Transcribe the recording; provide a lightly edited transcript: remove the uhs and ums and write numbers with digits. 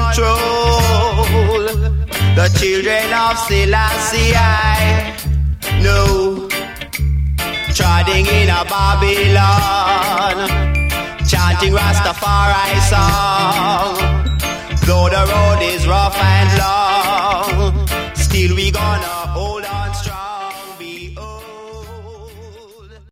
control the children of Selassie. No, treading in a Babylon, chanting Rastafari song. Though the road is rough and long, still we gonna hold